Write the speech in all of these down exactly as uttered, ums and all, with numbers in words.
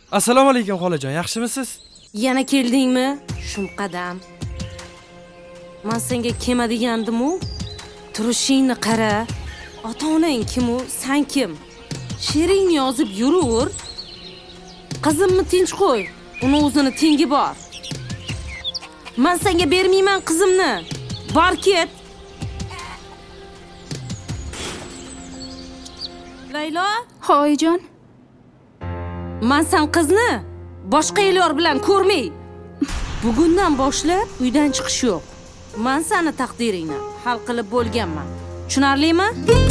Assalomu alaykum xolajon, yaxshimisiz? Yana keldingmi? Shum qadam. Men senga kelma degandim-u. Turishingni qara. Ota-onang kim-u? Sen kim? She'ringni yozib yuraver. Qizimni tinch qo'y. Uni o'zini tengi bor. Men senga bermayman qizimni. Bor ket. Laylo? Hoyjon. Men sen qizni boshqa ayollar bilan ko'rmay. Bugundan boshlab uydan chiqish yo'q. Men seni taqdiringni hal qilib bo'lganman. Tushunarlimi?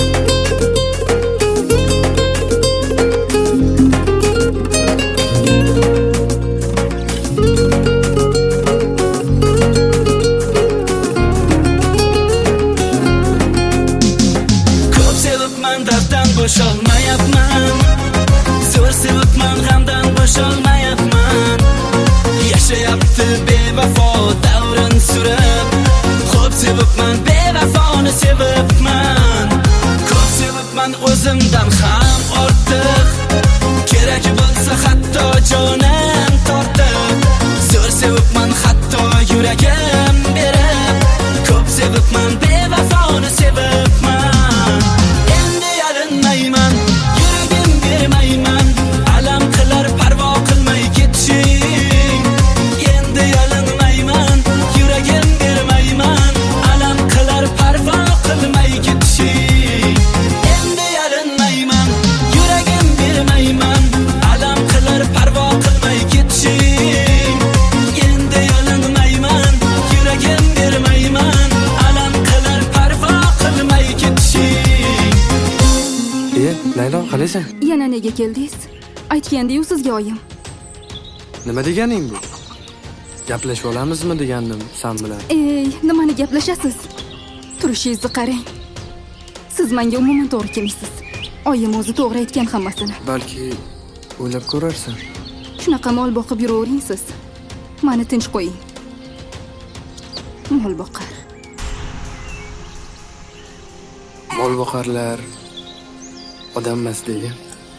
Ko'p sevibman, darddan bo'sholmayapman. Zo'r sevibman, g'amdan bo'sholmayapman. Yashayapti bevafo davrin surib. Ko'p sevibman, bevafoni sevibman. Ko'p sevibman, o'zimdan ham ortiq. Kerak bo'lsa hatto jonim tortib. Zo'r sevibman, hatto yuragim berib. Ko'p sevibman, bevafoni sevibman. Endi yalinmayman, yuragim bermayman. Alam qilar parvo qilmay ketishing. Endi yalinmayman, yuragim bermayman. Alam qilar parvo qilmay ketishing. Endi yalinmayman, yuragim bermayman. Alam qilar parvo qilmay ketishing. Endi yalinmayman, yuragim bermayman. Alam qilar parvo qilmay ketishing. E, Laylo, qalaysan? Yana nega keldingiz? Aytgandi-yu sizga oyim. Nima deganing bu? Gaplashib olamizmi degandim sen bilan. Ey, nimani gaplashasiz? Turishingizni qarang. Siz menga umuman to'g'ri kelmaysiz. Oyim o'zi to'g'ri aytgan hammasini. Balki o'ylab ko'rarsan. Shunaqa mol boqib yuravering siz. Meni tinch qo'ying. Mol boqar. Mol boqarlar odam emas degan.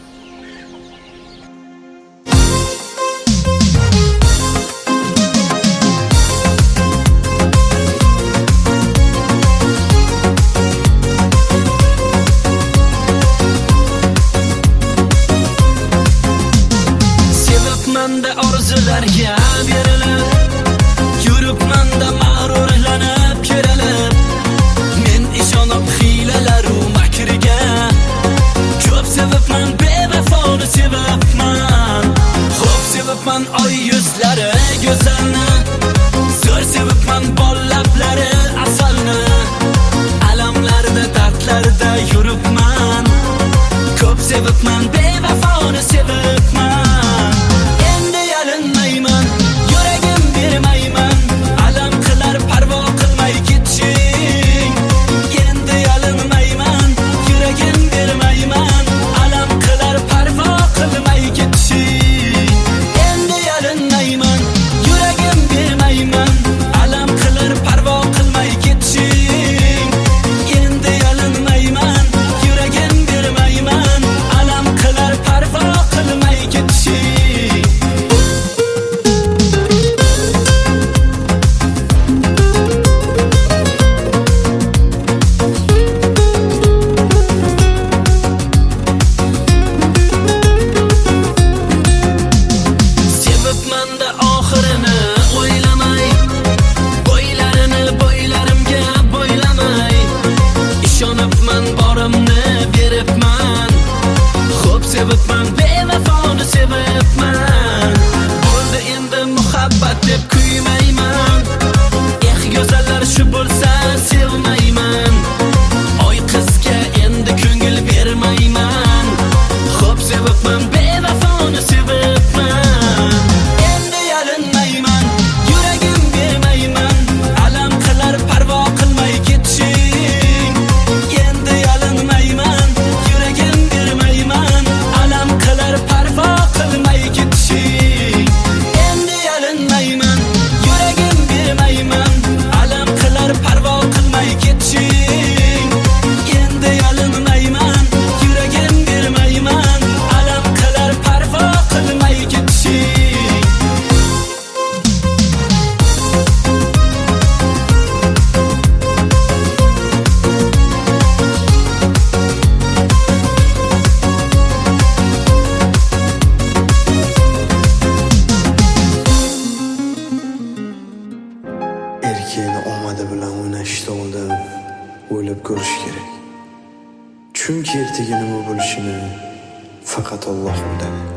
Sevibman-da orzularga berilib, yuribman-da mag'rurlanib kerilib. Men ishonib hiylalar u makriga. Ko'p sevibman, Chunki ertaga nima bo'lishini faqat Alloh biladi.